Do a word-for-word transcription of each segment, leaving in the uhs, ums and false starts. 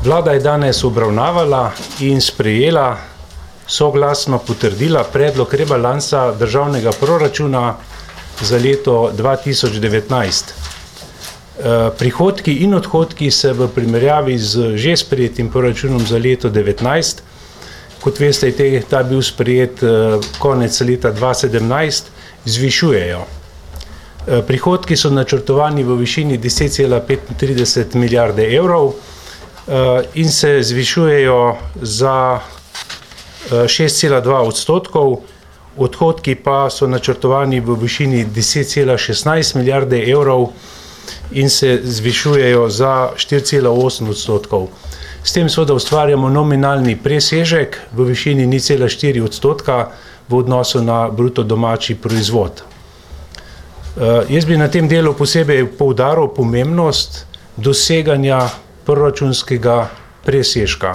Vlada je danes obravnavala in sprejela, soglasno potrdila predlog rebalansa državnega proračuna za leto dva tisoč devetnajst. Prihodki in odhodki se v primerjavi z že sprejetim proračunom za leto devetnajst, kot veste, je ta bil sprejet konec leta dva sedemnajst, zvišujejo. Prihodki so načrtovani v višini deset cela petintrideset milijarde evrov in se zvišujejo za šest cela dva odstotkov, odhodki pa so načrtovani v višini deset cela šestnajst milijarde evrov in se zvišujejo za štiri cela osem odstotkov. S tem seveda ustvarjamo nominalni presežek v višini nič cela štiri odstotka v odnosu na bruto domači proizvod. Jaz bi na tem delu posebej poudaril pomembnost doseganja proračunskega presežka.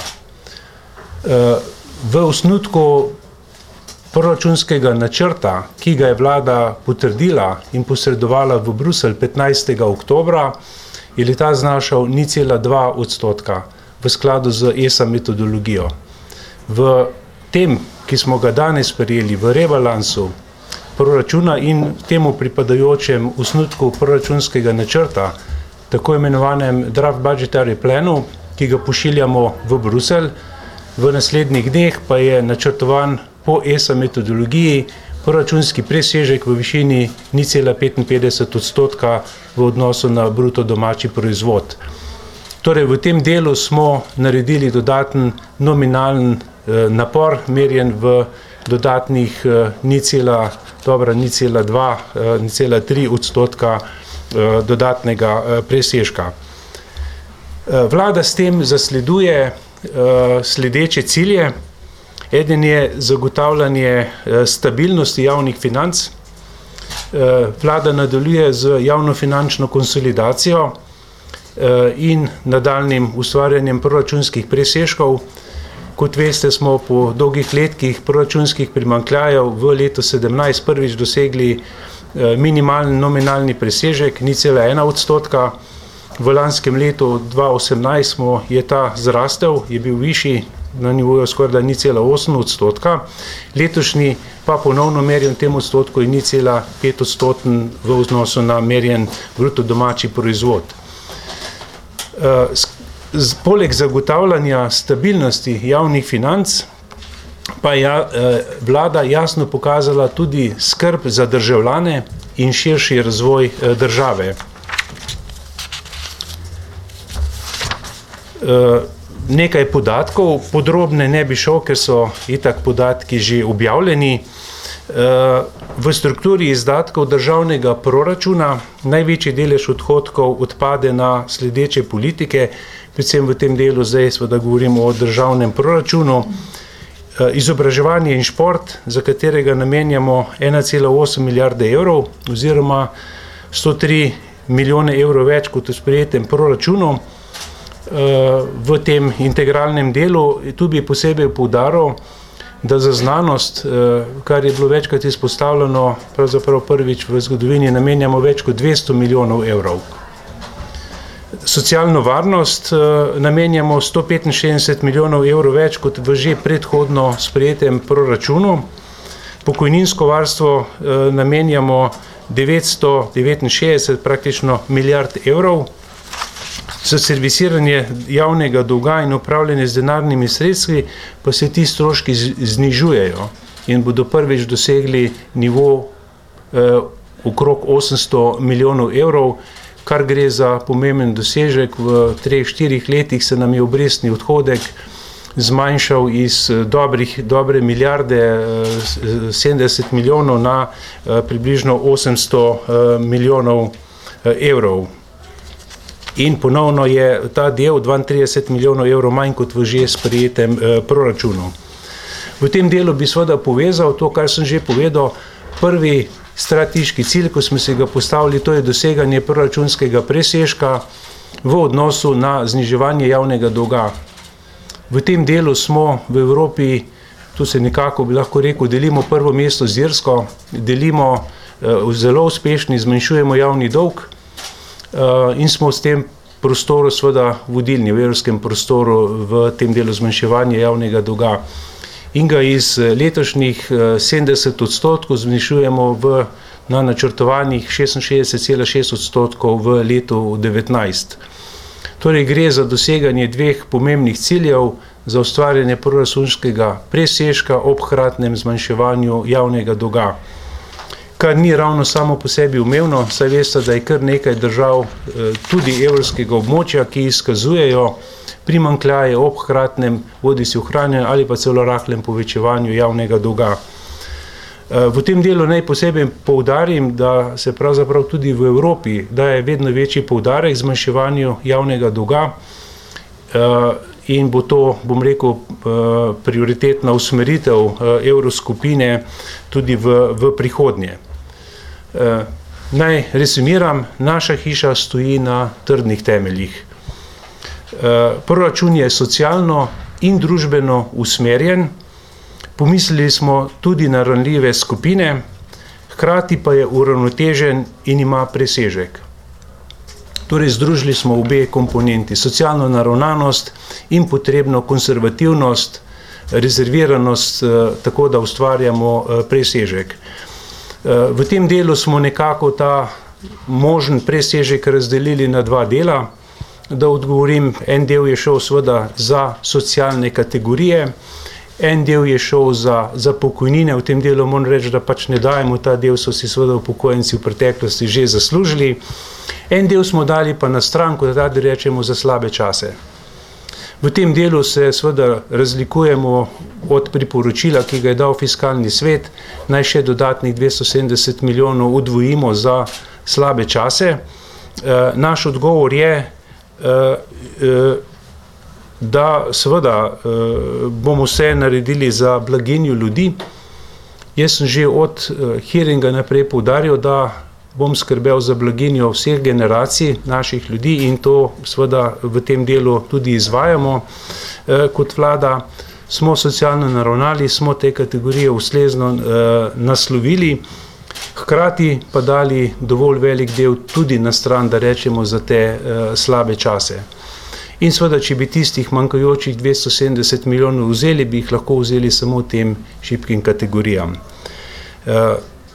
V osnutku proračunskega načrta, ki ga je vlada potrdila in posredovala v Bruselj petnajstega oktobra, je leta znašal nič cela dva odstotka v skladu z E S A metodologijo. V tem, ki smo ga danes sprejeli v rebalansu proračuna in temu pripadajočem osnutku proračunskega načrta, tako imenovanem draft budgetary planu, ki ga pošiljamo v Bruselj, v naslednjih dneh pa je načrtovan po E S A metodologiji proračunski presežek v višini nič cela petinpetdeset odstotka v odnosu na bruto domači proizvod. Torej, v tem delu smo naredili dodaten nominalen eh, napor, merjen v dodatnih eh, nič cela dobra nič cela dva, eh, nič cela tri odstotka eh, dodatnega eh, presežka. Eh, vlada s tem zasleduje eh, sledeče cilje. Eden je zagotavljanje eh, stabilnosti javnih financ. Eh, vlada nadaljuje z javnofinančno konsolidacijo in nadaljnjim ustvarjanjem proračunskih presežkov. Kot veste, smo po dolgih letih proračunskih primanjkljajev v letu sedemnajst prvič dosegli minimalen nominalni presežek nič cela ena odstotka. V lanskem letu dva osemnajst smo je ta zrastel, je bil višji na nivoju skoraj nič cela osem odstotka. Letošnji pa ponovno merjen tem odstotku je nič cela pet odstoten v odnosu na merjen bruto domači proizvod. Poleg zagotavljanja stabilnosti javnih financ pa je vlada jasno pokazala tudi skrb za državljane in širši razvoj države. Nekaj podatkov, podrobne ne bi šel, ker so itak podatki že objavljeni. V strukturi izdatkov državnega proračuna največji delež odhodkov odpade na sledeče politike, predvsem v tem delu zdaj seveda govorimo o državnem proračunu. Izobraževanje in šport, za katerega namenjamo ena cela osem milijarde evrov oziroma sto tri milijone evrov več kot v sprejetem proračunu. V tem integralnem delu tu bi posebej poudaril, da za znanost, kar je bilo večkrat izpostavljeno, pravzaprav prvič v zgodovini namenjamo več kot dvesto milijonov evrov. Socialno varnost namenjamo sto petinšestdeset milijonov evrov več kot v že predhodno sprejetem proračunu. Pokojninsko varstvo namenjamo devetsto devetinšestdeset praktično milijard evrov. Za servisiranje javnega dolga in upravljanje z denarnimi sredstvi pa se ti stroški znižujejo in bodo prvič dosegli nivo eh, okrog osemsto milijonov evrov, kar gre za pomemben dosežek. V treh, štirih letih se nam je obrestni odhodek zmanjšal iz dobrih, dobre milijarde eh, sedemdeset milijonov na eh, približno osemsto eh, milijonov eh, evrov. In ponovno je ta del dvaintrideset milijonov evrov manj kot v že sprejetem eh, proračunu. V tem delu bi seveda povezal to, kar sem že povedal. Prvi strateški cilj, ko smo se ga postavili, to je doseganje proračunskega presežka v odnosu na zniževanje javnega dolga. V tem delu smo v Evropi, tu se nekako bi lahko rekel, delimo prvo mesto z Irsko, delimo eh, zelo uspešni, zmanjšujemo javni dolg. In smo s tem prostoru seveda vodilni, v evropskem prostoru v tem delu zmanjševanja javnega dolga. In ga iz letošnjih sedemdeset odstotkov zmanjšujemo v na načrtovanih šestinšestdeset cela šest odstotkov v letu devetnajst. Torej gre za doseganje dveh pomembnih ciljev za ustvarjanje proračunskega presežka ob hkratnem zmanjševanju javnega dolga. Kar ni ravno samo po sebi umevno, saj veste, da je kar nekaj držav tudi evrskega območja, ki izkazujejo primanjkljaje ob hkratnem bodisi ohranjanju ali pa celo rahlem povečevanju javnega dolga. V tem delu naj posebej poudarim, da se pravzaprav tudi v Evropi daje vedno večji poudarek zmanjševanju javnega dolga in bo to, bom rekel, prioritetna usmeritev evroskupine tudi v, v prihodnje. Naj resimiram, naša hiša stoji na trdnih temeljih. Proračun je socialno in družbeno usmerjen, pomislili smo tudi na ranljive skupine, hkrati pa je uravnotežen in ima presežek. Torej združili smo obe komponenti, socialno naravnanost in potrebno konservativnost, rezerviranost, tako da ustvarjamo presežek. V tem delu smo nekako ta možen presežek razdelili na dva dela. Da odgovorim, en del je šel seveda za socialne kategorije, en del je šel za, za pokojnine. V tem delu moram reči, da pač ne dajemo ta del, so si seveda upokojenci v preteklosti že zaslužili. En del smo dali pa na stran, kot radi rečemo, za slabe čase. V tem delu se seveda razlikujemo od priporočila, ki ga je dal Fiskalni svet, naj še dodatnih dvesto sedemdeset milijonov udvojimo za slabe čase. E, naš odgovor je, e, e, da seveda e, bomo vse naredili za blaginjo ljudi. Jaz sem že od e, hearinga naprej poudaril, da bom skrbel za blaginjo vseh generacij naših ljudi in to seveda v tem delu tudi izvajamo. E, kot vlada smo socialno naravnali, smo te kategorije ustrezno e, naslovili, hkrati pa dali dovolj velik del tudi na stran, da rečemo, za te e, slabe čase. In seveda, če bi tistih manjkajočih dvesto sedemdeset milijonov vzeli, bi jih lahko vzeli samo tem šibkim kategorijam. E,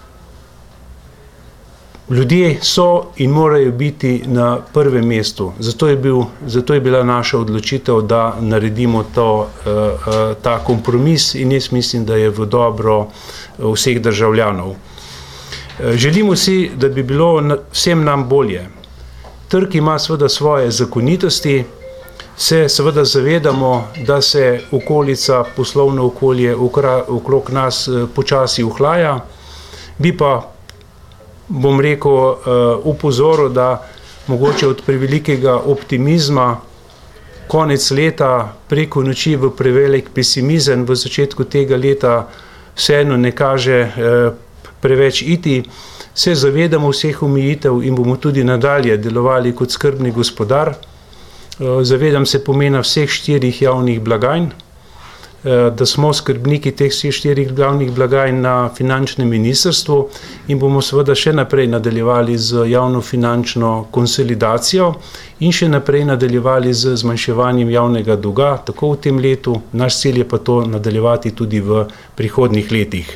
Ljudje so in morajo biti na prvem mestu. Zato je, bil, zato je bila naša odločitev, da naredimo to, ta kompromis in jaz mislim, da je v dobro vseh državljanov. Želimo si, da bi bilo vsem nam bolje. Trg ima seveda svoje zakonitosti, se seveda zavedamo, da se okolica, poslovno okolje okrog nas počasi ohlaja, bi pa bom rekel, upozoril, da mogoče od prevelikega optimizma konec leta preko noči v prevelik pesimizem v začetku tega leta vseeno ne kaže preveč iti. Se zavedamo vseh omejitev in bomo tudi nadalje delovali kot skrbni gospodar. Zavedam se pomena vseh štirih javnih blagajn, da smo skrbniki teh vseh štirih glavnih blagajn na finančnem ministrstvu in bomo seveda še naprej nadaljevali z javno finančno konsolidacijo in še naprej nadaljevali z zmanjševanjem javnega dolga, tako v tem letu, naš cilj je pa to nadaljevati tudi v prihodnjih letih.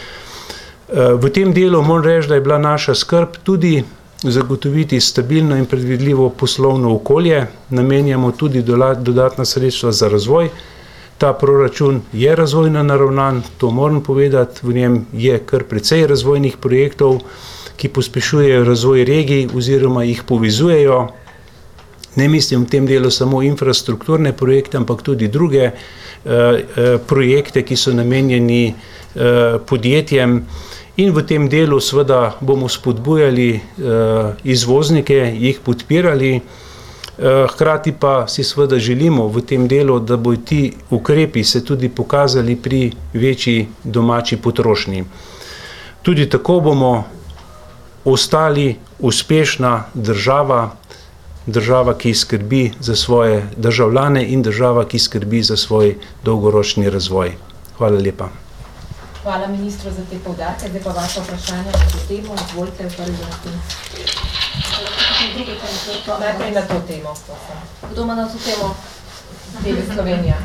V tem delu moram reči, da je bila naša skrb tudi zagotoviti stabilno in predvidljivo poslovno okolje, namenjamo tudi dodatna sredstva za razvoj. Ta proračun je razvojno naravnan, to moram povedati, v njem je kar precej razvojnih projektov, ki pospešujejo razvoj regij oziroma jih povezujejo. Ne mislim v tem delu samo infrastrukturne projekte, ampak tudi druge eh, projekte, ki so namenjeni eh, podjetjem. In v tem delu seveda bomo spodbujali eh, izvoznike, jih podpirali. Hkrati pa si seveda želimo v tem delu, da bodo ti ukrepi se tudi pokazali pri večji domači potrošnji. Tudi tako bomo ostali uspešna država, država, ki skrbi za svoje državljane in država, ki skrbi za svoj dolgoročni razvoj. Hvala lepa. Hvala ministru za te poudarke, zdaj pa vaše vprašanje na to temo. Izvolite, prvi vrsti. Najprej na to temo. Kdo ima na to temo? Deli Slovenija.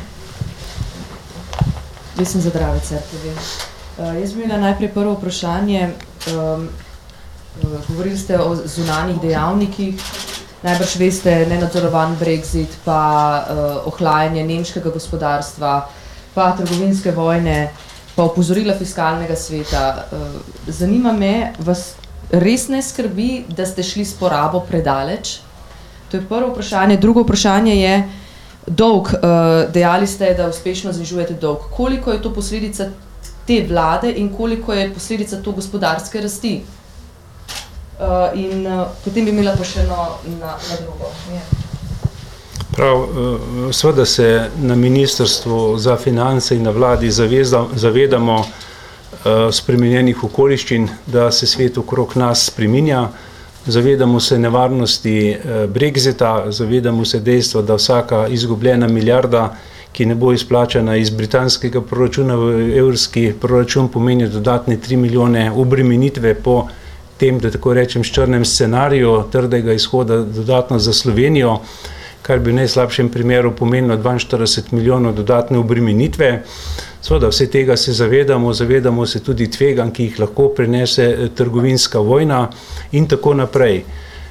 Jaz sem Zadrave Cerkev. Uh, jaz bi imela najprej prvo vprašanje. Um, govorili ste o zunanjih dejavnikih. Najbrž veste, nenadzorovan Brexit, pa uh, ohlajanje nemškega gospodarstva, pa trgovinske vojne, pa opozorila fiskalnega sveta. Uh, zanima me, vas res ne skrbi, da ste šli s porabo predaleč? To je prvo vprašanje. Drugo vprašanje je dolg. Uh, dejali ste, da uspešno znižujete dolg. Koliko je to posledica te vlade in koliko je posledica to gospodarske rasti? Uh, in uh, potem bi imela pa še eno na, na drugo. Yeah. Prav, uh, seveda se na Ministrstvu za finance in na vladi zaveza, zavedamo uh, spremenjenih okoliščin, da se svet okrog nas spreminja. Zavedamo se nevarnosti uh, Brexita, zavedamo se dejstva, da vsaka izgubljena milijarda, ki ne bo izplačana iz britanskega proračuna v evrski proračun, pomeni dodatne tri milijone obremenitve po tem, da tako rečem, črnem scenariju trdega izhoda dodatno za Slovenijo, kar bi v najslabšem primeru pomenilo dvainštirideset milijonov dodatne obremenitve. Seveda vse tega se zavedamo, zavedamo se tudi tveganj, ki jih lahko prinese trgovinska vojna in tako naprej.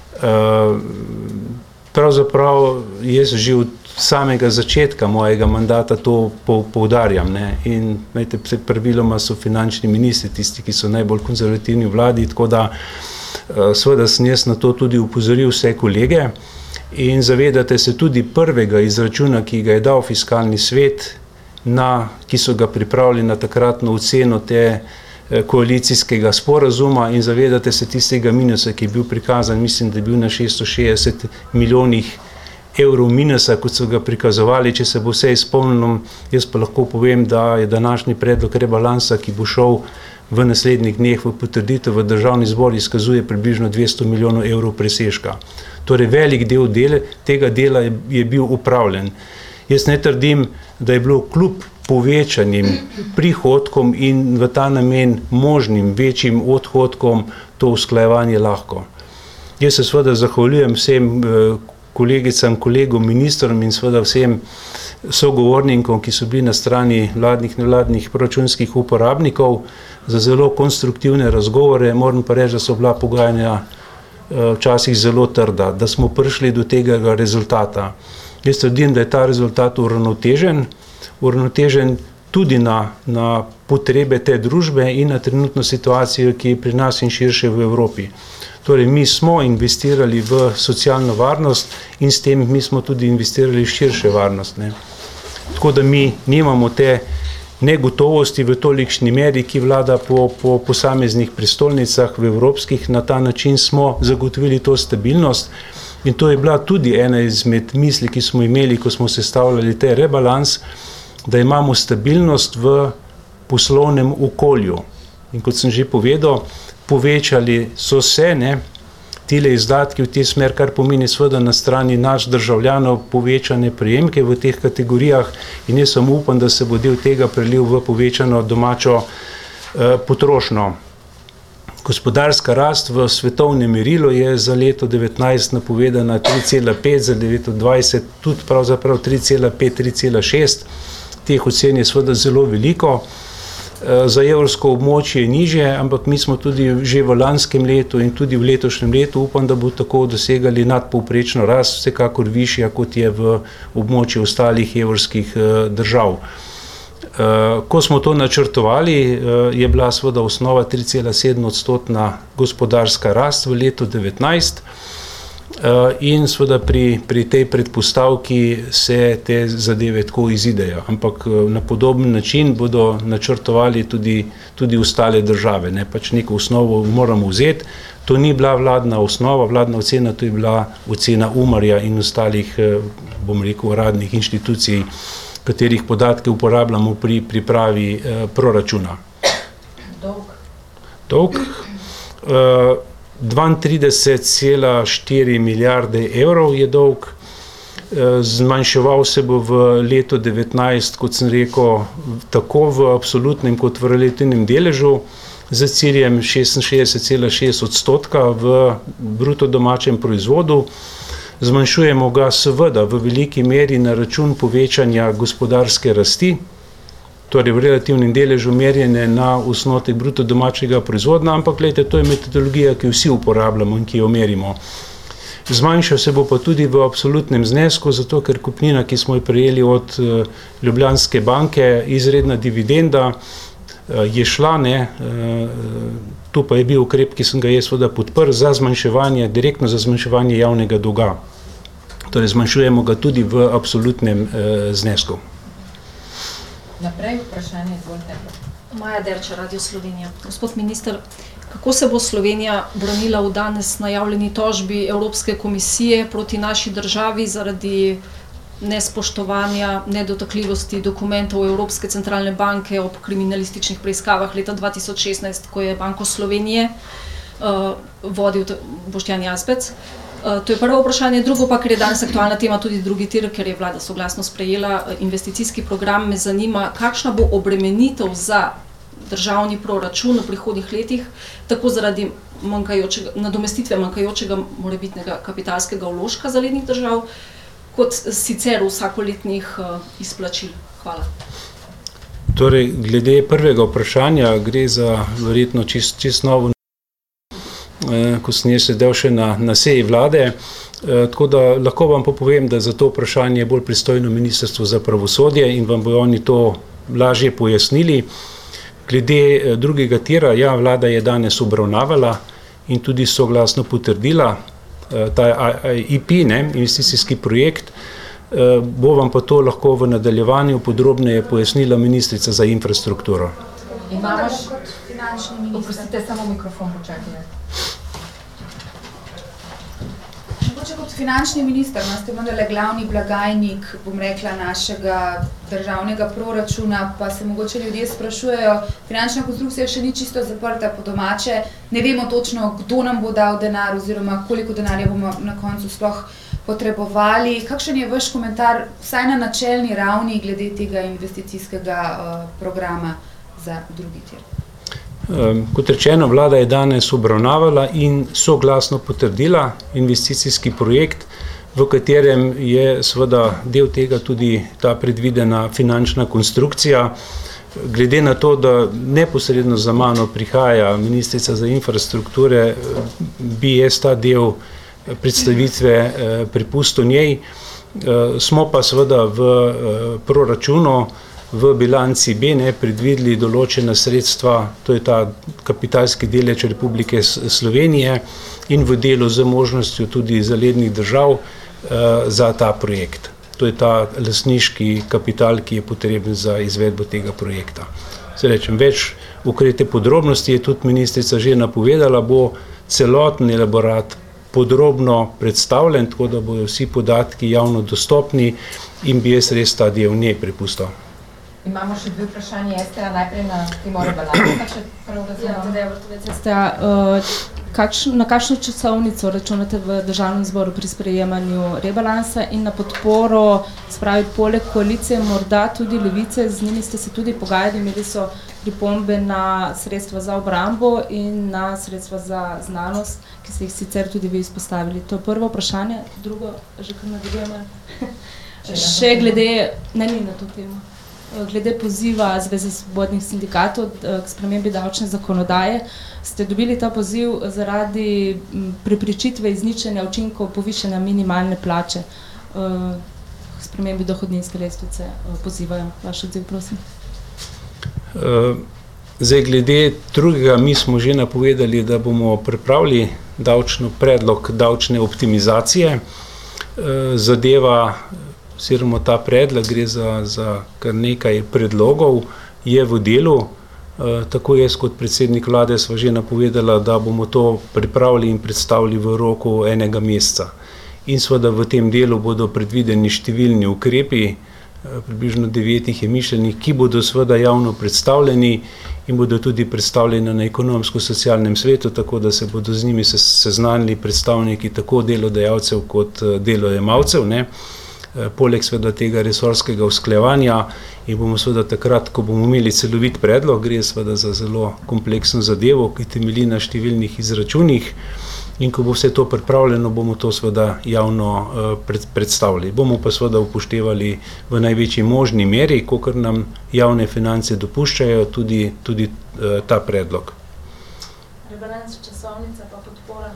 Pravzaprav jaz že od samega začetka mojega mandata to poudarjam, ne? In vejte, praviloma so finančni ministri tisti, ki so najbolj konzervativni v vladi, tako da seveda sem jaz na to tudi upozoril vse kolege in zavedate se tudi prvega izračuna, ki ga je dal fiskalni svet, na, ki so ga pripravili na takratno oceno te koalicijskega sporazuma in zavedate se tistega minusa, ki je bil prikazan, mislim, da je bil na šeststo šestdeset milijonih evrov minusa, kot so ga prikazovali, če se bo vse izpolnilo. Jaz pa lahko povem, da je današnji predlog rebalansa, ki bo šel v naslednjih dneh v potrditev v državni zbor, izkazuje približno dvesto milijonov evrov presežka. Torej, velik del dele, tega dela je, je bil upravljen. Jaz ne trdim, da je bilo kljub povečanim prihodkom in v ta namen možnim večjim odhodkom to usklajevanje lahko. Jaz se seveda zahvaljujem vsem kolegicam, kolegom, ministrom in seveda vsem sogovornikom, ki so bili na strani vladnih, nevladnih proračunskih uporabnikov za zelo konstruktivne razgovore. Moram pa reči, da so bila pogajanja včasih zelo trda, da smo prišli do tega rezultata. Jaz trdim, da je ta rezultat uravnotežen, uravnotežen tudi na, na potrebe te družbe in na trenutno situacijo, ki je pri nas in širše v Evropi. Torej, mi smo investirali v socialno varnost in s tem mi smo tudi investirali v širše varnost, ne. Tako da mi nimamo te negotovosti v tolikšni meri, ki vlada po, po posameznih prestolnicah v evropskih. Na ta način smo zagotovili to stabilnost in to je bila tudi ena izmed misli, ki smo imeli, ko smo sestavljali te rebalans, da imamo stabilnost v poslovnem okolju. In kot sem že povedal, povečali so se ne, tile izdatki v te smer, kar pomeni seveda na strani naš državljanov povečane prejemke v teh kategorijah in jaz sem upam, da se bo del tega prelil v povečano domačo eh, potrošnjo. Gospodarska rast v svetovnem merilu je za leto devetnajst napovedana tri cela pet, za leto dvajset tudi pravzaprav tri cela pet, tri cela šest. Teh ocen je seveda zelo veliko. Za evrsko območje je nižje, ampak mi smo tudi že v lanskem letu in tudi v letošnjem letu upam, da bo tako dosegali nadpovprečno rast, vsekakor višja, kot je v območju ostalih evrskih držav. Ko smo to načrtovali, je bila seveda osnova tri cela sedem odstotna gospodarska rast v letu devetnajst in seveda pri, pri tej predpostavki se te zadeve tako izidejo. Ampak na podoben način bodo načrtovali tudi, tudi ostale države. Ne? Pač neko osnovo moramo vzeti. To ni bila vladna osnova, vladna ocena, to je bila ocena Umarja in ostalih, bom rekel, uradnih inštitucij, katerih podatke uporabljamo pri pripravi eh, proračuna. Dolg. Dolg. Eh, dvaintrideset cela štiri milijarde evrov je dolg. Eh, zmanjševal se bo v letu devetnajst, kot sem rekel, tako v absolutnem kot v relativnem deležu. z ciljem šestinšestdeset cela šest odstotka v bruto domačem proizvodu. Zmanjšujemo ga seveda v veliki meri na račun povečanja gospodarske rasti, torej v relativnem deležu merjene na osnotek bruto domačega proizvoda, ampak gledajte, to je metodologija, ki vsi uporabljamo in ki jo merimo. Zmanjšal se bo pa tudi v absolutnem znesku, zato ker kupnina, ki smo jo prejeli od Ljubljanske banke, izredna dividenda, je šla, ne, tu pa je bil ukrep, ki sem ga jaz seveda podprl za zmanjševanje, direktno za zmanjševanje javnega dolga. Torej zmanjšujemo ga tudi v absolutnem znesku. Naprej vprašanje, izvolite. Maja Derča, Radio Slovenija. Gospod minister, kako se bo Slovenija branila v danes najavljeni tožbi Evropske komisije proti naši državi zaradi nespoštovanja, nedotakljivosti dokumentov Evropske centralne banke ob kriminalističnih preiskavah leta dva tisoč šestnajst, ko je Banko Slovenije uh, vodil Boštjan Jazbec? Uh, to je prvo vprašanje. Drugo pa, ker je danes aktualna tema tudi drugi tir, ker je vlada soglasno sprejela investicijski program, me zanima, kakšna bo obremenitev za državni proračun v prihodnjih letih, tako zaradi manjkajočega, nadomestitve manjkajočega morebitnega kapitalskega vložka zalednih držav, kot sicer vsakoletnih uh, izplačil. Hvala. Torej, glede prvega vprašanja, gre za verjetno čist, čist novo, eh, ko sem jaz sedel še na, na seji vlade, eh, tako da lahko vam pa povem, da za to vprašanje je bolj pristojno Ministrstvo za pravosodje in vam bojo oni to lažje pojasnili. Glede drugega tira, ja, vlada je danes obravnavala in tudi soglasno potrdila ta I P, ne, investicijski projekt, bo vam pa to lahko v nadaljevanju podrobneje pojasnila ministrica za infrastrukturo. Imamo kot finančni minister. Oprostite, samo mikrofon počakajte. Mogoče kot finančni minister, no, ste vendarle glavni blagajnik, bom rekla, našega državnega proračuna, pa se mogoče ljudje sprašujejo, finančna konstrukcija še ni čisto zaprta po domače, ne vemo točno, kdo nam bo dal denar oziroma koliko denarja bomo na koncu sploh potrebovali. Kakšen je vaš komentar, vsaj na načelni ravni, glede tega investicijskega uh, programa za drugi tir? Kot rečeno, vlada je danes obravnavala in soglasno potrdila investicijski projekt, v katerem je seveda del tega tudi ta predvidena finančna konstrukcija. Glede na to, da neposredno za mano prihaja ministrica za infrastrukture, bi jaz ta del predstavitve prepustil njej. Smo pa seveda v proračunu v bilanci B ne predvideli določena sredstva, to je ta kapitalski delež Republike Slovenije in v delu z možnostjo tudi zalednih držav za ta projekt. To je ta lastniški kapital, ki je potreben za izvedbo tega projekta. Se rečem, več ukrete podrobnosti je tudi ministrica že napovedala, bo celoten elaborat podrobno predstavljen, tako da bodo vsi podatki javno dostopni in bi jaz res ta del njej prepustil. Imamo še dve vprašanje, Estera, najprej na Timor Balanca, če prvo razumemo. Na kakšno časovnico računate v državnem zboru pri sprejemanju rebalansa in na podporo, spravi poleg koalicije, morda tudi Levice, z njimi ste se tudi pogajali, imeli so pripombe na sredstva za obrambo in na sredstva za znanost, ki ste jih sicer tudi vi izpostavili. To je prvo vprašanje, drugo, že kar nadaljujemo. Še glede, ne ni na to temo. Glede poziva Zveze svobodnih sindikatov k spremembi davčne zakonodaje, ste dobili ta poziv zaradi preprečitve izničenja učinkov povišanja minimalne plače. K spremembi dohodninske lestvice pozivajo. Vaš odziv, prosim. Zdaj, glede drugega, mi smo že napovedali, da bomo pripravili davčno predlog davčne optimizacije. Zadeva oziroma ta predlog, gre za, za kar nekaj predlogov, je v delu. E, tako jaz kot predsednik vlade sva že napovedala, da bomo to pripravili in predstavili v roku enega meseca. In seveda v tem delu bodo predvideni številni ukrepi, e, približno devet jih je mišljenih, ki bodo seveda javno predstavljeni in bodo tudi predstavljeni na ekonomsko-socialnem svetu, tako da se bodo z njimi seznanili predstavniki tako delodajalcev kot delojemalcev, ne. poleg seveda tega resorskega usklajevanja in bomo seveda takrat, ko bomo imeli celovit predlog, gre seveda za zelo kompleksno zadevo, ki temelji na številnih izračunih, in ko bo vse to pripravljeno, bomo to seveda javno pred, predstavili. Bomo pa seveda upoštevali v največji možni meri, kolikor nam javne finance dopuščajo, tudi, tudi ta predlog. Rebalans, časovnica pa podpora.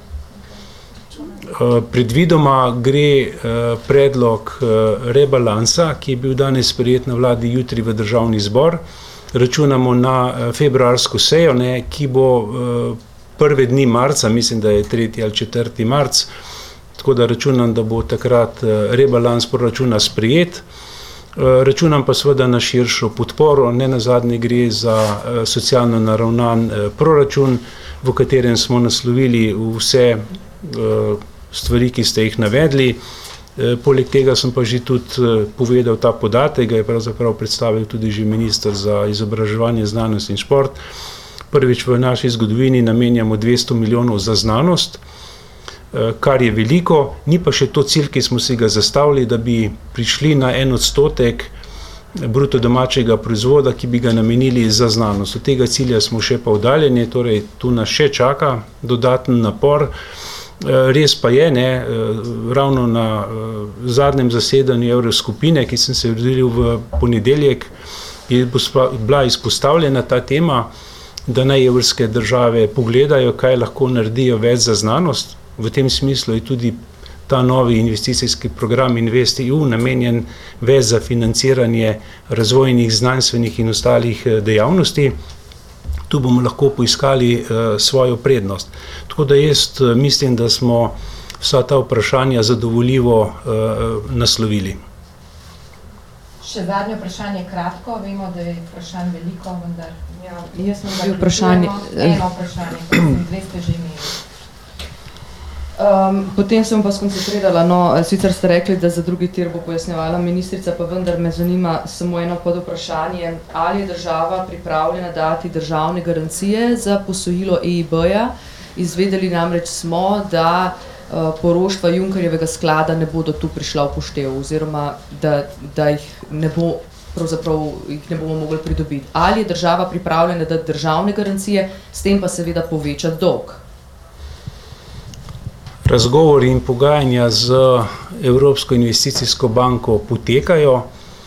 Predvidoma gre predlog rebalansa, ki je bil danes sprejet na vladi, jutri v državni zbor. Računamo na februarsko sejo, ne, ki bo prve dni marca, mislim, da je tretji ali četrti marc, tako da računam, da bo takrat rebalans proračuna sprejet. Računam pa seveda na širšo podporo, ne nazadnje gre za socialno naravnan proračun, v katerem smo naslovili vse stvari, ki ste jih navedli. Poleg tega sem pa že tudi povedal ta podatek, ga je pravzaprav predstavil tudi že minister za izobraževanje, znanost in šport. Prvič v naši zgodovini namenjamo dvesto milijonov za znanost, kar je veliko, ni pa še to cilj, ki smo si ga zastavili, da bi prišli na en odstotek bruto domačega proizvoda, ki bi ga namenili za znanost. Od tega cilja smo še pa oddaljeni, torej tu nas še čaka dodaten napor. Res pa je, ne, ravno na zadnjem zasedanju Evroskupine, ki sem se rodil v ponedeljek, je bila izpostavljena ta tema, da naj evropske države pogledajo, kaj lahko naredijo več za znanost. V tem smislu je tudi ta novi investicijski program InvestEU namenjen več za financiranje razvojnih, znanstvenih in ostalih dejavnosti. Tu bomo lahko poiskali uh, svojo prednost. Tako da jaz mislim, da smo vsa ta vprašanja zadovoljivo uh, naslovili. Še zadnje vprašanje kratko, vemo, da je vprašanj veliko, vendar ja, jaz sem bil vprašanje. Eno vprašanje, dve ste že imeli. Um, potem sem pa skoncentrirala, no, sicer ste rekli, da za drugi tir bo pojasnjevala ministrica, pa vendar me zanima samo eno pod vprašanje, ali je država pripravljena dati državne garancije za posojilo E I B-ja. Izvedeli namreč smo, da uh, poroštva Junckerjevega sklada ne bodo tu prišla v poštev, oziroma da, da jih ne bo, pravzaprav jih ne bomo mogli pridobiti. Ali je država pripravljena dati državne garancije, s tem pa seveda povečati dolg? Razgovori in pogajanja z Evropsko investicijsko banko potekajo.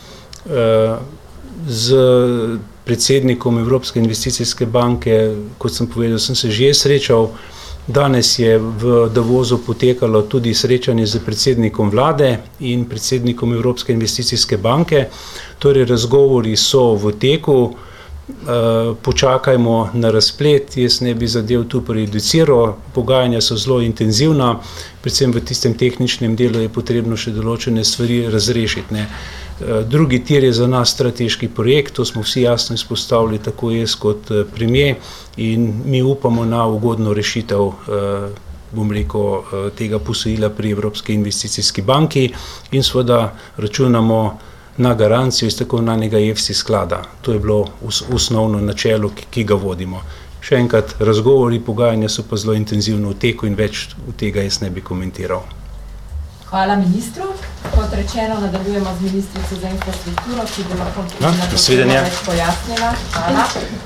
Z predsednikom Evropske investicijske banke, kot sem povedal, sem se že srečal. Danes je v Davosu potekalo tudi srečanje z predsednikom vlade in predsednikom Evropske investicijske banke. Torej, razgovori so v teku. Uh, počakajmo na razplet, jaz ne bi zadev tu prejudiciral, pogajanja so zelo intenzivna, predvsem v tistem tehničnem delu je potrebno še določene stvari razrešiti. Ne. Uh, drugi tir je za nas strateški projekt, to smo vsi jasno izpostavili, tako jaz kot uh, premier, in mi upamo na ugodno rešitev uh, bom rekel, uh, tega posojila pri Evropski investicijski banki in seveda računamo na garancijo iz tako imenovanega E F S I sklada. To je bilo osnovno načelo, ki, ki ga vodimo. Še enkrat, razgovori, pogajanja so pa zelo intenzivno v teku in več v tega jaz ne bi komentiral. Hvala ministru. Kot rečeno, nadaljujemo z ministrico za infrastrukturo, ki bo lahko no, več pojasnila. Hvala.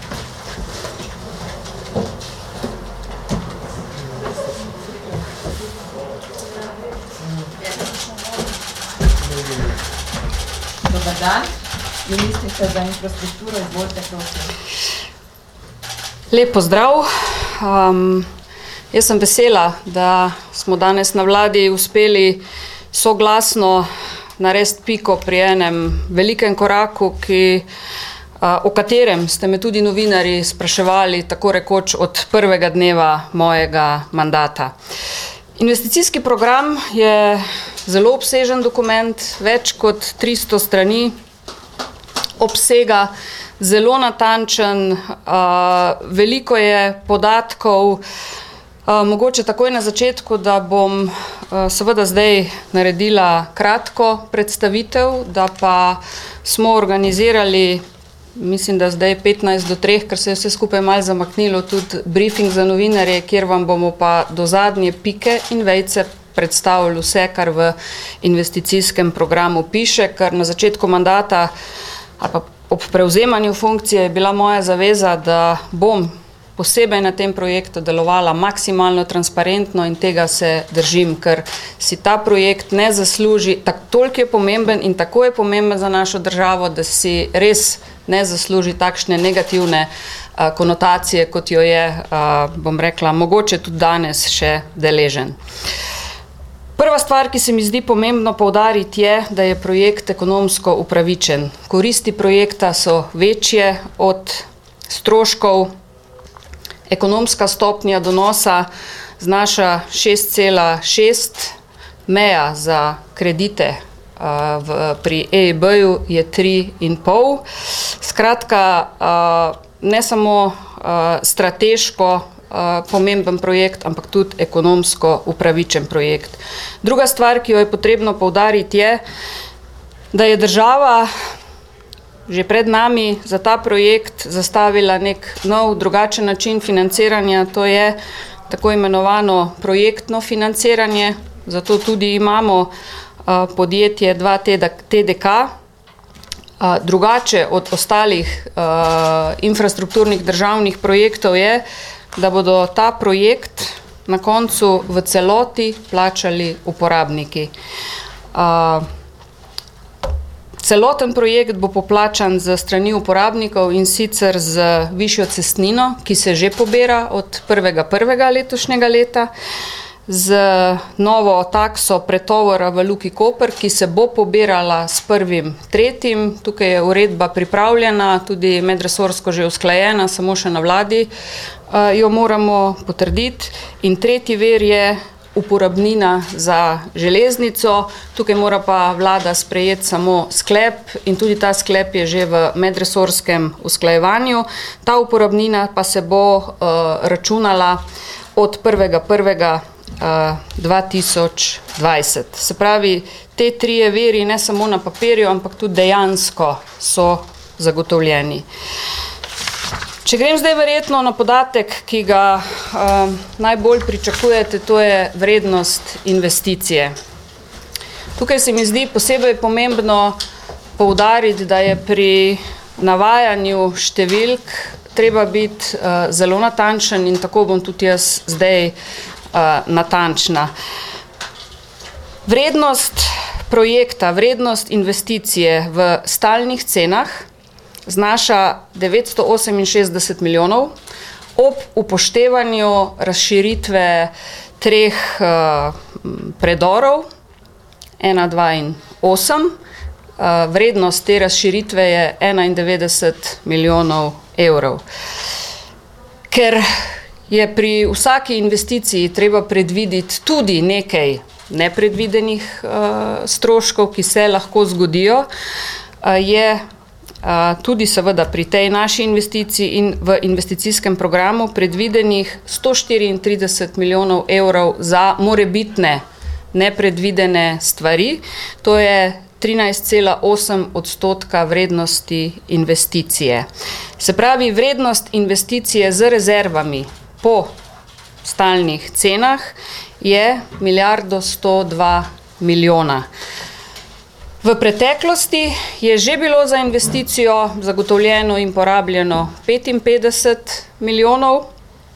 Dobar dan, ministrica za infrastrukturo, izvolite, prosim. Lep pozdrav. Um, jaz sem vesela, da smo danes na vladi uspeli soglasno narediti piko pri enem velikem koraku, ki, uh, o katerem ste me tudi novinarji spraševali tako rekoč od prvega dneva mojega mandata. Investicijski program je zelo obsežen dokument, več kot tristo strani obsega, zelo natančen, uh, veliko je podatkov, uh, mogoče takoj na začetku, da bom uh, seveda zdaj naredila kratko predstavitev, da pa smo organizirali, mislim, da zdaj petnajst do treh, ker se je vse skupaj malo zamaknilo, tudi briefing za novinarje, kjer vam bomo pa do zadnje pike in vejce predstavili vse, kar v investicijskem programu piše, ker na začetku mandata ali pa ob prevzemanju funkcije je bila moja zaveza, da bom posebej na tem projektu delovala maksimalno transparentno in tega se držim, ker si ta projekt ne zasluži, tak, toliko je pomemben in tako je pomemben za našo državo, da si res ne zasluži takšne negativne a, konotacije, kot jo je, a, bom rekla, mogoče tudi danes še deležen. Prva stvar, ki se mi zdi pomembno poudariti, je, da je projekt ekonomsko upravičen. Koristi projekta so večje od stroškov. Ekonomska stopnja donosa znaša šest cela šest, meja za kredite uh, v, pri E I B-ju je tri in pol. Skratka, uh, ne samo uh, strateško uh, pomemben projekt, ampak tudi ekonomsko upravičen projekt. Druga stvar, ki jo je potrebno poudariti, je, da je država že pred nami za ta projekt zastavila nek nov, drugačen način financiranja, to je tako imenovano projektno financiranje, zato tudi imamo uh, podjetje dva T D K. Uh, drugače od ostalih uh, infrastrukturnih državnih projektov je, da bodo ta projekt na koncu v celoti plačali uporabniki. Uh, Celoten projekt bo poplačan z strani uporabnikov in sicer z višjo cestnino, ki se že pobira od prvega prvega letošnjega leta, z novo takso pretovora v Luki Koper, ki se bo pobirala s prvim tretjim. Tukaj je uredba pripravljena, tudi medresorsko že usklajena, samo še na vladi uh, jo moramo potrditi. In tretji vir je uporabnina za železnico, tukaj mora pa vlada sprejeti samo sklep in tudi ta sklep je že v medresorskem usklajevanju. Ta uporabnina pa se bo uh, računala od prvega prvega dva tisoč dvajset. Se pravi, te trije viri ne samo na papirju, ampak tudi dejansko so zagotovljeni. Če grem zdaj verjetno na podatek, ki ga uh, najbolj pričakujete, to je vrednost investicije. Tukaj se mi zdi posebej pomembno poudariti, da je pri navajanju številk treba biti uh, zelo natančen in tako bom tudi jaz zdaj uh, natančna. Vrednost projekta, vrednost investicije v stalnih cenah znaša devetsto oseminšestdeset milijonov, ob upoštevanju razširitve treh uh, predorov, ena, dva in osem. Uh, vrednost te razširitve je enaindevetdeset milijonov evrov. Ker je pri vsaki investiciji treba predvideti tudi nekaj nepredvidenih uh, stroškov, ki se lahko zgodijo, uh, je Uh, tudi seveda pri tej naši investiciji in v investicijskem programu predvidenih sto štiriintrideset milijonov evrov za morebitne nepredvidene stvari. To je trinajst cela osem odstotka vrednosti investicije. Se pravi, vrednost investicije z rezervami po stalnih cenah je milijardo sto dva milijona. V preteklosti je že bilo za investicijo zagotovljeno in porabljeno petinpetdeset milijonov.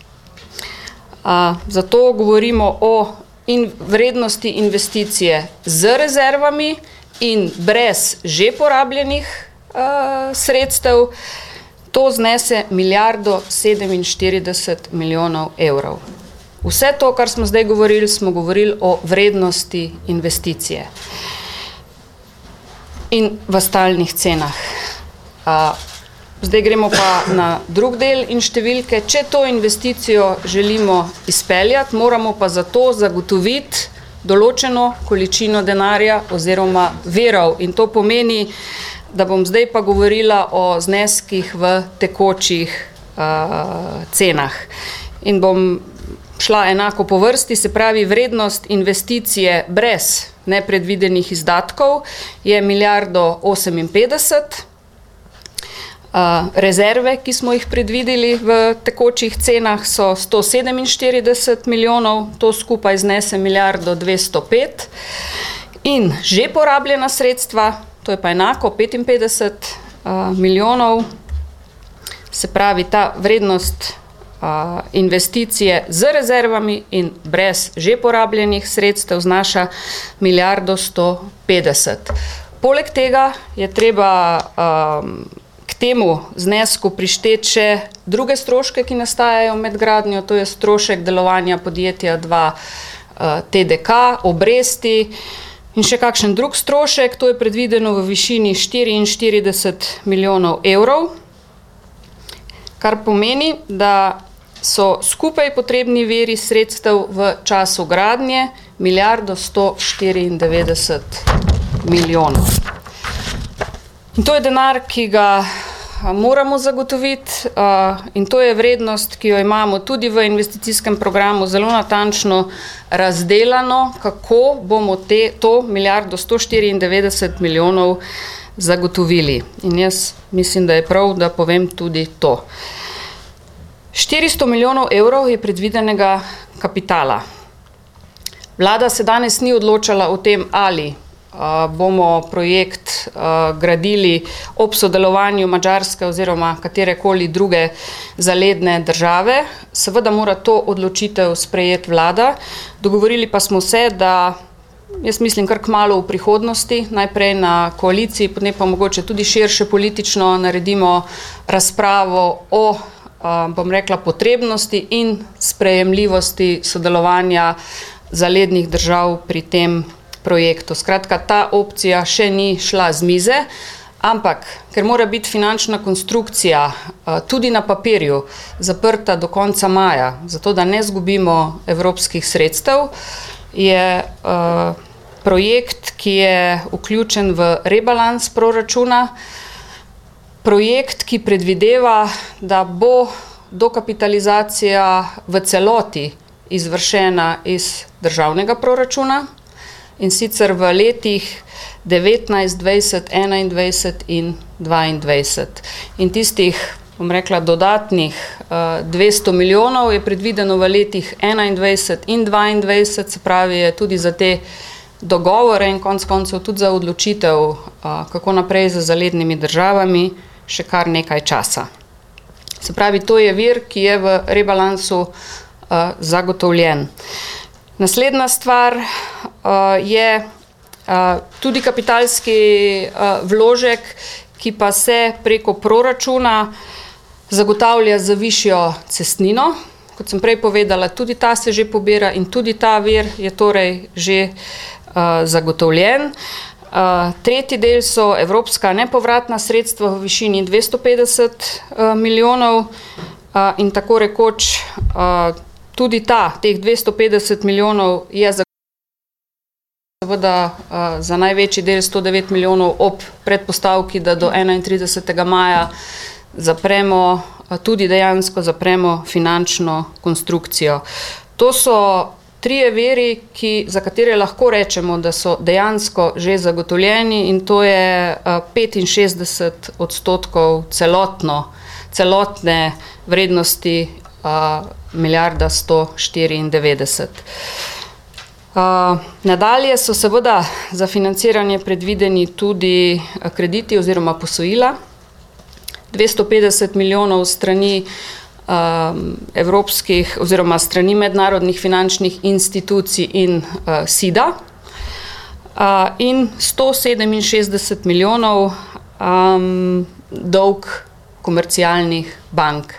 A, zato govorimo o in vrednosti investicije z rezervami in brez že porabljenih a, sredstev. To znese milijardo sedeminštirideset milijonov evrov. Vse to, kar smo zdaj govorili, smo govorili o vrednosti investicije. In v stalnih cenah. A, zdaj gremo pa na drug del in številke. Če to investicijo želimo izpeljati, moramo pa za to zagotoviti določeno količino denarja oziroma virov. In to pomeni, da bom zdaj pa govorila o zneskih v tekočih a, cenah. In bom šla enako po vrsti, se pravi, vrednost investicije brez nepredvidenih izdatkov je milijardo oseminpetdeset. Rezerve, ki smo jih predvideli v tekočih cenah, so sto sedeminštirideset milijonov, to skupaj znese milijardo dvesto pet. In že porabljena sredstva, to je pa enako petinpetdeset milijonov, se pravi ta vrednost investicije z rezervami in brez že porabljenih sredstev znaša milijardo sto petdeset. Poleg tega je treba um, k temu znesku prišteti še druge stroške, ki nastajajo med gradnjo, to je strošek delovanja podjetja dva uh, T D K, obresti in še kakšen drug strošek, to je predvideno v višini štiriinštirideset milijonov evrov, kar pomeni, da so skupaj potrebni viri sredstev v času gradnje milijardo sto štiriindevetdeset milijonov. In to je denar, ki ga moramo zagotoviti in to je vrednost, ki jo imamo tudi v investicijskem programu zelo natančno razdelano, kako bomo te, to milijardo sto štiriindevetdeset milijonov zagotovili. In jaz mislim, da je prav, da povem tudi to. štiristo milijonov evrov je predvidenega kapitala. Vlada se danes ni odločala o tem, ali uh, bomo projekt uh, gradili ob sodelovanju Madžarske oziroma katerekoli druge zaledne države. Seveda mora to odločitev sprejeti vlada. Dogovorili pa smo se, da jaz mislim kar kmalu v prihodnosti, najprej na koaliciji, potem pa mogoče tudi širše politično naredimo razpravo o bom rekla, potrebnosti in sprejemljivosti sodelovanja zalednih držav pri tem projektu. Skratka, ta opcija še ni šla z mize, ampak ker mora biti finančna konstrukcija tudi na papirju zaprta do konca maja, zato da ne zgubimo evropskih sredstev, je projekt, ki je vključen v rebalans proračuna, projekt, ki predvideva, da bo dokapitalizacija v celoti izvršena iz državnega proračuna in sicer v letih devetnajst, dvajset, enaindvajset in dvaindvajset. In tistih, bom rekla, dodatnih dvesto milijonov je predvideno v letih enaindvajset in dvaindvajset, se pravi, je tudi za te dogovore in konec koncev tudi za odločitev, kako naprej z zalednimi državami, še kar nekaj časa. Se pravi, to je vir, ki je v rebalansu uh, zagotovljen. Naslednja stvar uh, je uh, tudi kapitalski uh, vložek, ki pa se preko proračuna zagotavlja za višjo cestnino. Kot sem prej povedala, tudi ta se že pobira in tudi ta vir je torej že uh, zagotovljen. Uh, tretji del so evropska nepovratna sredstva v višini dvesto petdeset uh, milijonov uh, in tako rekoč uh, tudi ta, teh dvesto petdeset milijonov je seveda uh, za največji del sto devet milijonov ob predpostavki, da do enaintridesetega maja zapremo, uh, tudi dejansko zapremo finančno konstrukcijo. To so trije viri, ki, za katere lahko rečemo, da so dejansko že zagotovljeni in to je uh, petinšestdeset odstotkov celotno, celotne vrednosti uh, milijarda sto štiriindevetdeset. Uh, nadalje so seveda za financiranje predvideni tudi krediti oziroma posojila. dvesto petdeset milijonov strani evropskih oziroma strani mednarodnih finančnih institucij in uh, S I D A uh, in sto sedeminšestdeset milijonov um, dolg komercialnih bank.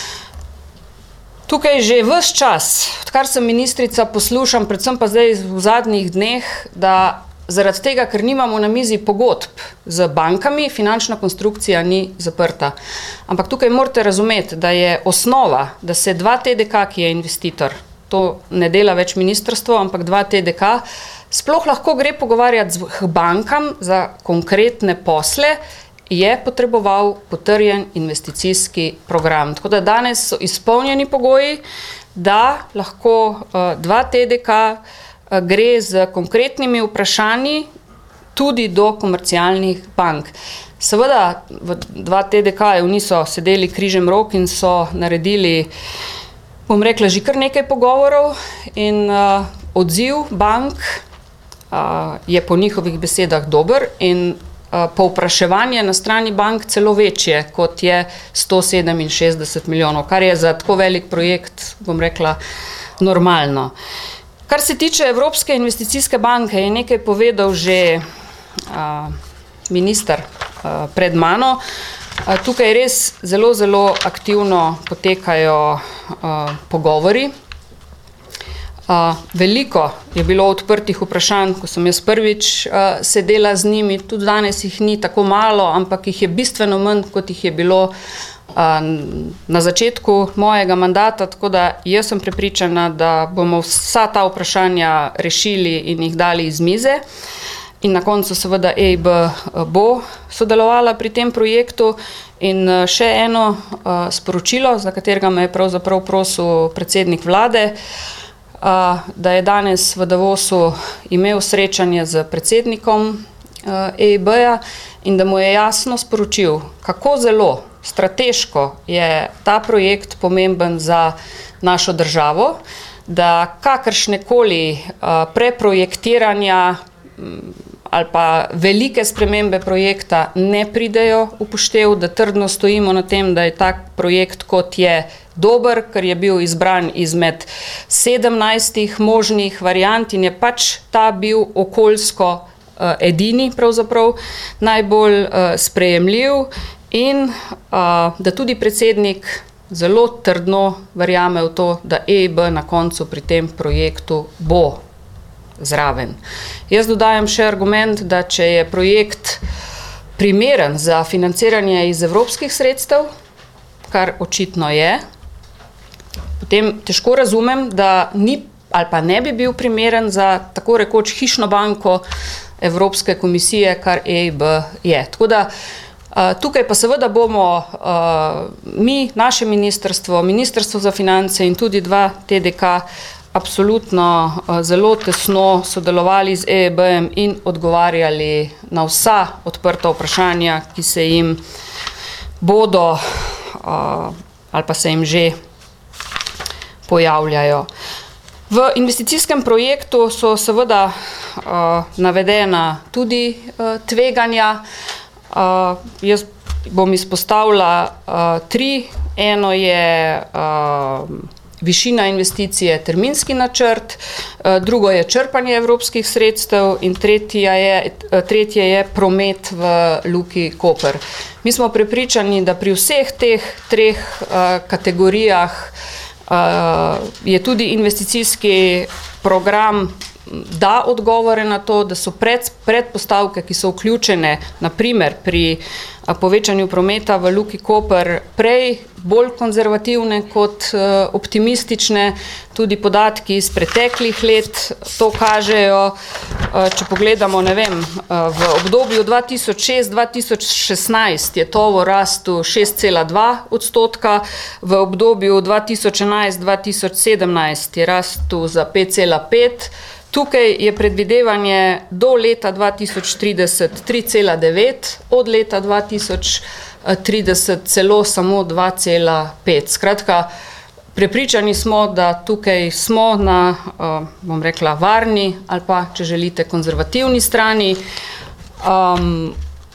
Tukaj že ves čas, odkar sem ministrica, poslušam, predvsem pa zdaj v zadnjih dneh, da zaradi tega, ker nimamo na mizi pogodb z bankami, finančna konstrukcija ni zaprta. Ampak tukaj morate razumeti, da je osnova, da se dva T D K, ki je investitor, to ne dela več ministrstvo, ampak dva T D K, sploh lahko gre pogovarjati z bankam za konkretne posle, je potreboval potrjen investicijski program. Tako da danes so izpolnjeni pogoji, da lahko uh, dva T D K gre z konkretnimi vprašanji tudi do komercialnih bank. Seveda v dva T D K-ju niso sedeli križem rok in so naredili, bom rekla, že kar nekaj pogovorov in uh, odziv bank uh, je po njihovih besedah dober in uh, povpraševanje na strani bank celo večje, kot je sto sedeminšestdeset milijonov, kar je za tako velik projekt, bom rekla, normalno. Kar se tiče Evropske investicijske banke, je nekaj povedal že uh, minister uh, pred mano. Uh, tukaj res zelo, zelo aktivno potekajo uh, pogovori. Uh, veliko je bilo odprtih vprašanj, ko sem jaz prvič uh, sedela z njimi, tudi danes jih ni tako malo, ampak jih je bistveno manj, kot jih je bilo uh, na začetku mojega mandata, tako da jaz sem prepričana, da bomo vsa ta vprašanja rešili in jih dali iz mize. In na koncu seveda E I B bo sodelovala pri tem projektu. In še eno uh, sporočilo, za katerega me je pravzaprav prosil predsednik vlade, uh, da je danes v Davosu imel srečanje z predsednikom uh, E I B-ja in da mu je jasno sporočil, kako zelo strateško je ta projekt pomemben za našo državo, da kakršnekoli uh, preprojektiranja ali pa velike spremembe projekta ne pridejo upoštev, da trdno stojimo na tem, da je tak projekt, kot je dober, ker je bil izbran izmed sedemnajstih možnih variant in je pač ta bil okoljsko uh, edini, pravzaprav najbolj uh, sprejemljiv in uh, da tudi predsednik zelo trdno verjame v to, da E I B na koncu pri tem projektu bo zraven. Jaz dodajam še argument, da če je projekt primeren za financiranje iz evropskih sredstev, kar očitno je, potem težko razumem, da ni ali pa ne bi bil primeren za tako rekoč hišno banko Evropske komisije, kar E I B je. Tako da tukaj pa seveda bomo mi, naše ministrstvo, Ministrstvo za finance in tudi dva T D K absolutno zelo tesno sodelovali z E I B-jem in odgovarjali na vsa odprta vprašanja, ki se jim bodo ali pa se jim že pojavljajo. V investicijskem projektu so seveda navedena tudi tveganja. Jaz bom izpostavila tri. Eno je višina investicije, terminski načrt, drugo je črpanje evropskih sredstev in tretje je, tretje je promet v Luki Koper. Mi smo prepričani, da pri vseh teh treh kategorijah je tudi investicijski program da odgovore na to, da so pred, predpostavke, ki so vključene, naprimer pri a, povečanju prometa v Luki Koper, prej bolj konzervativne kot a, optimistične. Tudi podatki iz preteklih let to kažejo. A, če pogledamo, ne vem, a, v obdobju dva tisoč šest do dva tisoč šestnajst je tovor rastel šest cela dva odstotka, v obdobju dva tisoč enajst do dva tisoč sedemnajst je rastel za pet cela pet. Tukaj je predvidevanje do leta dva tisoč trideset tri cela devet, od leta dva tisoč trideset celo samo dva cela pet. Skratka, prepričani smo, da tukaj smo na, bom rekla, varni ali pa, če želite, konzervativni strani. Um,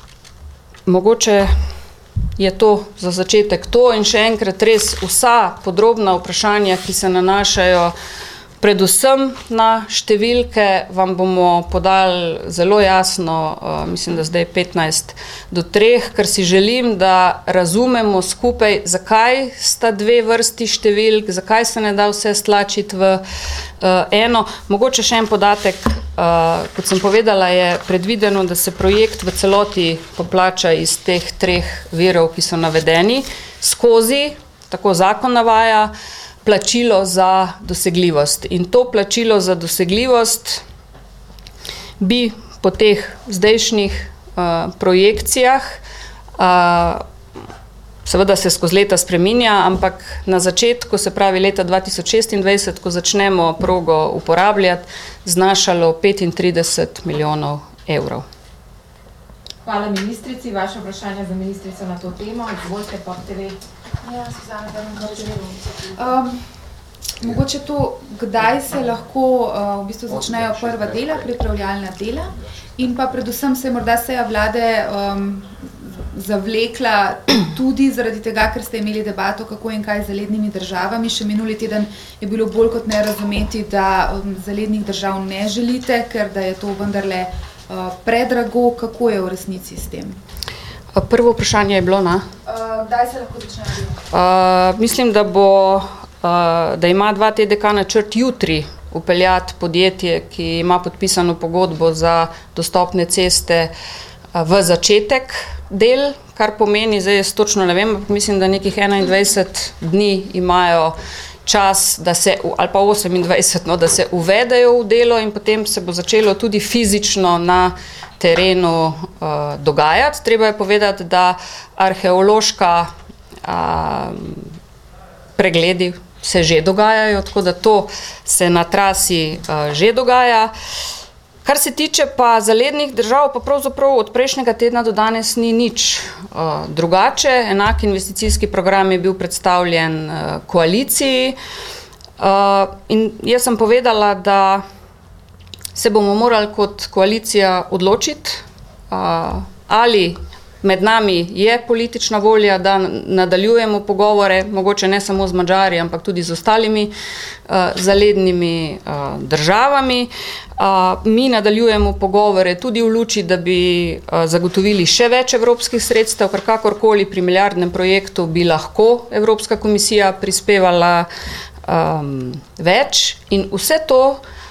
mogoče je to za začetek to in še enkrat res vsa podrobna vprašanja, ki se nanašajo predvsem na številke, vam bomo podali zelo jasno, uh, mislim, da zdaj petnajst do treh, ker si želim, da razumemo skupaj, zakaj sta dve vrsti številk, zakaj se ne da vse stlačiti v uh, eno. Mogoče še en podatek, uh, kot sem povedala, je predvideno, da se projekt v celoti poplača iz teh treh virov, ki so navedeni, skozi, tako zakon navaja, plačilo za dosegljivost. In to plačilo za dosegljivost bi po teh zdajšnjih uh, projekcijah uh, seveda se skozi leta spreminja, ampak na začetku, se pravi leta dva tisoč šestindvajset, ko začnemo progo uporabljati, znašalo petintrideset milijonov evrov. Hvala ministrici. Vaše vprašanje za ministrico na to temo. Izvolite, Pop T V. Ja, Suzana, da vam um, mogoče to, kdaj se lahko uh, v bistvu začnejo prva dela, pripravljalna dela in pa predvsem se je morda seja vlade um, zavlekla tudi zaradi tega, ker ste imeli debato, kako in kaj z zalednimi državami. Še minuli teden je bilo bolj kot ne razumeti, da um, zalednih držav ne želite, ker da je to vendarle uh, predrago. Kako je v resnici s tem? Prvo vprašanje je bilo, na? Uh, kdaj se lahko začne delo? Uh, mislim, da bo, uh, da ima dva T D K načrt jutri upeljati podjetje, ki ima podpisano pogodbo za dostopne ceste uh, v začetek del, kar pomeni, zdaj jaz točno ne vem, mislim, da nekih enaindvajset dni imajo čas, da se, ali pa osemindvajset, no, da se uvedejo v delo in potem se bo začelo tudi fizično na terenu uh, dogajati. Treba je povedati, da arheološka uh, pregledi se že dogajajo, tako da to se na trasi uh, že dogaja. Kar se tiče pa zalednih držav, pa pravzaprav od prejšnjega tedna do danes ni nič uh, drugače. Enak investicijski program je bil predstavljen uh, koaliciji uh, in jaz sem povedala, da se bomo morali kot koalicija odločiti, uh, ali med nami je politična volja, da nadaljujemo pogovore, mogoče ne samo z Madžari, ampak tudi z ostalimi uh, zalednimi uh, državami. Uh, mi nadaljujemo pogovore tudi v luči, da bi uh, zagotovili še več evropskih sredstev, ker kakorkoli pri milijardnem projektu bi lahko Evropska komisija prispevala um, več in vse to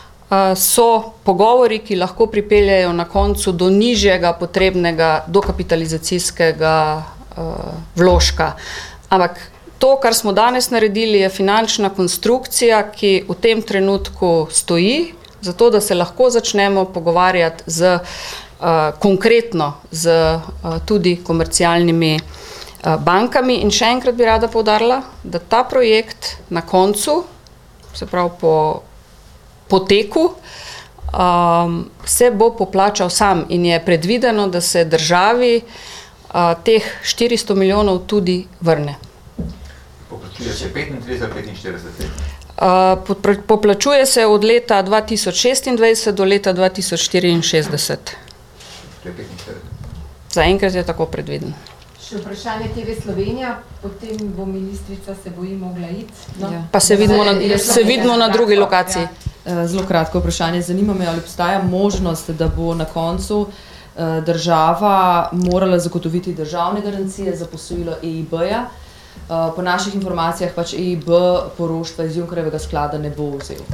so pogovori, ki lahko pripeljajo na koncu do nižjega potrebnega dokapitalizacijskega uh, vložka. Ampak to, kar smo danes naredili, je finančna konstrukcija, ki v tem trenutku stoji, zato da se lahko začnemo pogovarjati z, uh, konkretno z uh, tudi komercialnimi uh, bankami. In še enkrat bi rada poudarila, da ta projekt na koncu, se pravi po poteku, um, se bo poplačal sam in je predvideno, da se državi uh, teh štiristo milijonov tudi vrne. Poplačuje se petintrideset ali petinštirideset let? Uh, poplačuje se od leta dva tisoč šestindvajset do leta dva tisoč štiriinšestdeset. To je petinštirideset. Zaenkrat je tako predviden. Še vprašanje T V Slovenija, potem bo ministrica se boji mogla iti. No? Ja. Pa se vidimo na, se vidimo na drugi lokaciji. Ja. Zelo kratko vprašanje. Zanima me, ali obstaja možnost, da bo na koncu država morala zagotoviti državne garancije za posojilo E I B-ja. Po naših informacijah pač E I B poroštva iz Junckerjevega sklada ne bo vzel.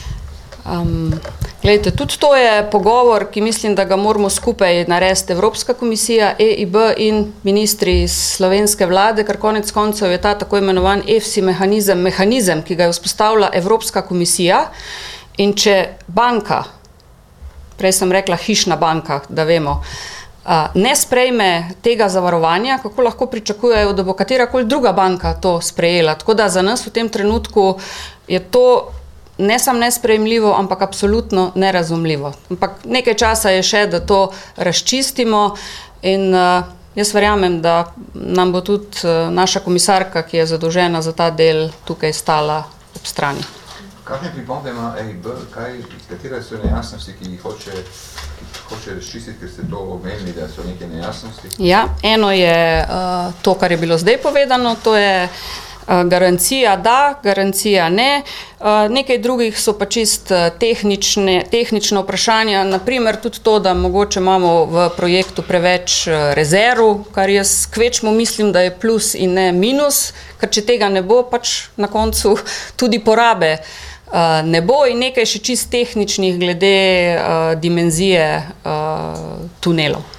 Um, Glejte, tudi to je pogovor, ki mislim, da ga moramo skupaj narediti Evropska komisija, E I B in ministri iz slovenske vlade, ker konec koncev je ta tako imenovan E F S I mehanizem, mehanizem, ki ga je vzpostavila Evropska komisija. In če banka, prej sem rekla hišna banka, da vemo, ne sprejme tega zavarovanja, kako lahko pričakujejo, da bo katerakoli druga banka to sprejela. Tako da za nas v tem trenutku je to ne samo nesprejemljivo, ampak absolutno nerazumljivo. Ampak nekaj časa je še, da to razčistimo in uh, jaz verjamem, da nam bo tudi uh, naša komisarka, ki je zadolžena za ta del, tukaj stala ob strani. Kakšne pripombe ima E I B, kaj, katere so nejasnosti, ki jih hoče, ki jih hoče razčistiti, ker ste to omenili, da so neke nejasnosti? Ja, eno je uh, to, kar je bilo zdaj povedano, to je uh, garancija da, garancija ne. Uh, nekaj drugih so pa čist tehnične, tehnične vprašanja, naprimer tudi to, da mogoče imamo v projektu preveč rezerv, kar jaz kvečmo mislim, da je plus in ne minus, ker če tega ne bo, pač na koncu tudi porabe Uh, ne bo in nekaj še čist tehničnih glede uh, dimenzije uh, tunelov.